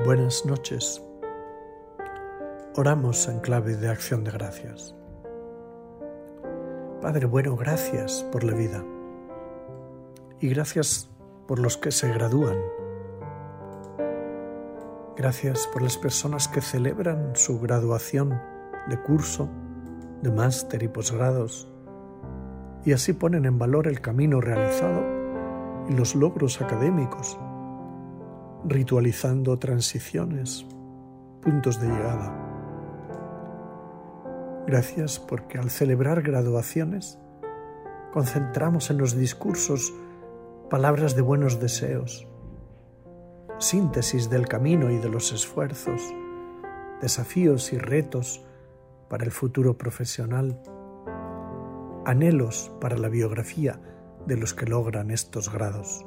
Buenas noches. Oramos en clave de acción de gracias. Padre bueno, gracias por la vida y gracias por los que se gradúan. Gracias por las personas que celebran su graduación de curso, de máster y posgrados y así ponen en valor el camino realizado y los logros académicos, ritualizando transiciones, puntos de llegada. Gracias porque al celebrar graduaciones concentramos en los discursos palabras de buenos deseos, síntesis del camino y de los esfuerzos, desafíos y retos para el futuro profesional, anhelos para la biografía de los que logran estos grados.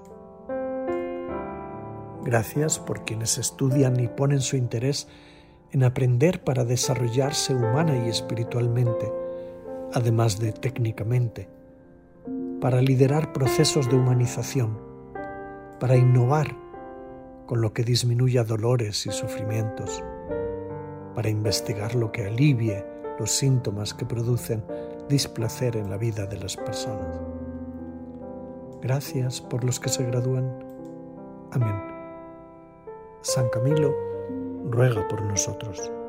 Gracias por quienes estudian y ponen su interés en aprender para desarrollarse humana y espiritualmente, además de técnicamente, para liderar procesos de humanización, para innovar con lo que disminuya dolores y sufrimientos, para investigar lo que alivie los síntomas que producen displacer en la vida de las personas. Gracias por los que se gradúan. Amén. San Camilo ruega por nosotros.